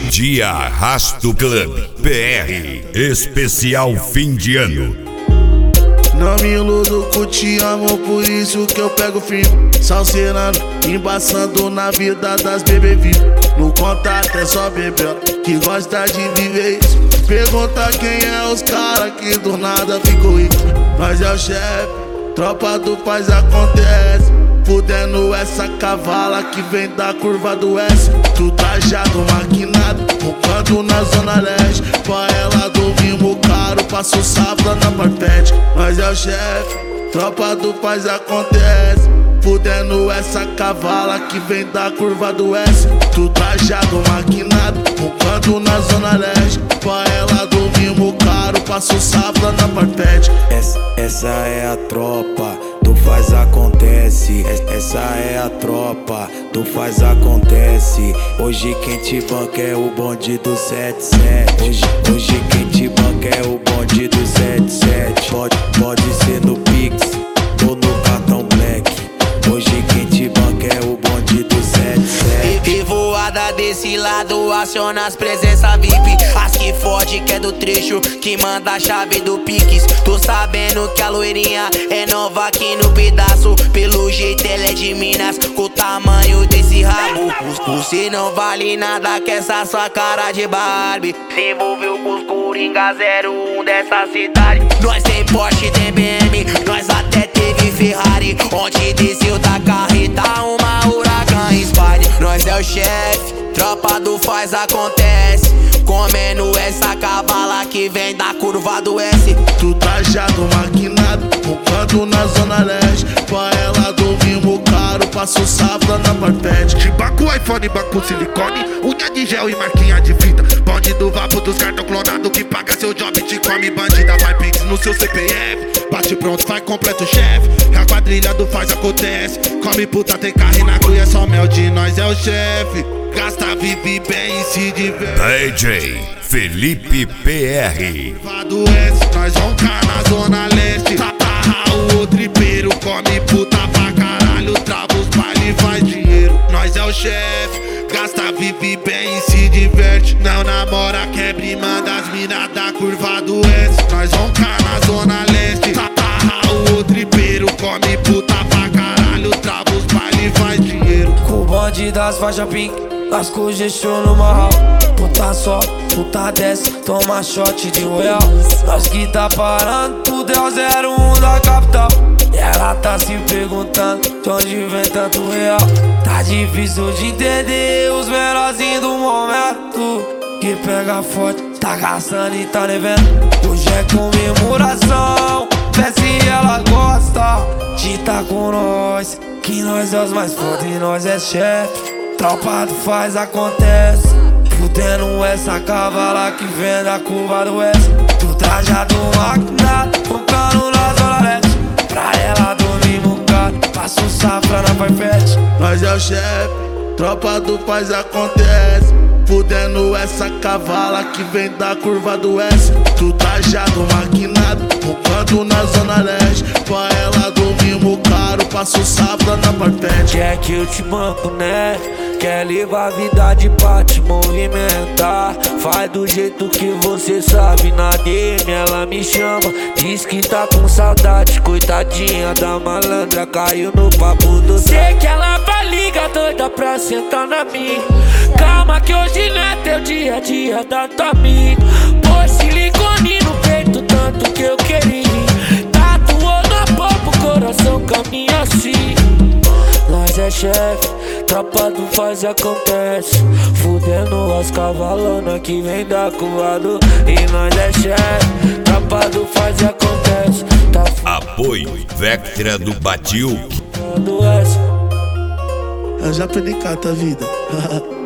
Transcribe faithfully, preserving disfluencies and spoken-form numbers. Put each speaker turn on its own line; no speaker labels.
Dia Arrasto Club P R, especial fim de ano.
Não me iludo com te amo, por isso que eu pego firme, salseirando, embaçando na vida das bebê vivo. No contato é só bebê que gosta de viver isso. Pergunta quem é os cara que do nada ficou rico. Nós é o chefe, tropa do faz acontece. Fudendo essa cavala que vem da curva do S. Tu trajado, maquinado, roncando na zona leste. Pra ela dormimos caro, passo safra na parpete. Nós é o chefe, tropa do faz acontece. Fudendo essa cavala que vem da curva do S. Tu trajado, maquinado, roncando na zona leste. Pra ela dormimos caro, passo safra na parpete.
Essa, essa é a tropa do faz acontece. Essa é a tropa do faz acontece. Hoje quem te banca é o bonde do sete sete. Hoje, hoje quem te banca é o bonde do sete sete. Pode, pode ser no Pix ou no cartão Black. Hoje quem te banca é o bonde do sete sete.
E voada desse lado, aciona as presenças V I P. As que fode que é do trecho, que manda a chave do Pix. Tô sabendo que a loirinha é nova aqui no pedaço. Pelo jeito ela é de Minas, com o tamanho desse rabo. Você não vale nada que essa sua cara de Barbie. Se envolveu com os Coringa zero um dessa cidade. Nós tem Porsche, tem B M, nós até teve Ferrari. Onde desceu da carreta uma Huracan Spider. Nós é o chefe, tropa do faz acontece. Comendo essa cavala que vem da curva do S.
Tu trajado, maquinado, roncando na zona leste. Pra ela dormimos caro, passo safra na parpete.
De banco, iPhone, banco, silicone, unha de gel e marquinha de fita. Bonde do vapo dos cartão clonado que paga seu job, te come bandida. Vai Pix no seu C P F, bate pronto, faz completo chefe. A quadrilha do faz acontece. Come puta, tem carro e na cruz é só mel de nós é o chefe. Gasta, vive bem e se diverte.
D J Felipe P R.
Do S, nós vamos cá na zona leste. Tatarra o tripeiro, come puta pra caralho. Trava os baile e faz dinheiro. Nós é o chefe, gasta, vive bem e se diverte. Não namora, quebra e manda as minas da curva do S. Nós vamos cá na zona leste. Tatarra o tripeiro, come puta pra caralho. Trava os baile e faz dinheiro.
Com o bonde das faixas pink, lascou gestion no marral. Puta só, puta desce, toma shot de royal. Nós que tá parando, tudo é o zero um da capital. E ela tá se perguntando de onde vem tanto real. Tá difícil de entender os menorzinhos do momento. Que pega forte, tá gastando e tá devendo. Hoje é comemoração, vê se ela gosta de tá com nós. Que nós é os mais foda e nós é chefe. Tropa do faz acontece. Fudendo essa cavala que vem da curva do S. Tu trajado, maquinado, roncando na zona leste. Pra ela dormimos caro, passo safra na parpete.
Nós é o chefe, tropa do faz acontece. Fudendo essa cavala que vem da curva do S. Tu trajado, maquinado, roncando na zona leste. Pra ela dormimos caro, passo safra na parpete.
Quer que eu te banco, né? Quer levar a vida de pra te movimentar. Faz do jeito que você sabe. Na D M ela me chama, diz que tá com saudade. Coitadinha da malandra, caiu no papo do sei que ela vai ligar doida pra sentar na minha. Calma que hoje não é teu dia a dia da tua amiga. Pôs silicone no peito tanto que eu queria. Tatuou na popa o coração caminha assim. Nós é chefe, tropa do faz acontece. Fudendo as cavalonas que vem da curva do. E nós é chefe, tropa do faz acontece. Tá
Apoio Vectra do Batiuque.
do S.
Eu já aprendi cata a vida.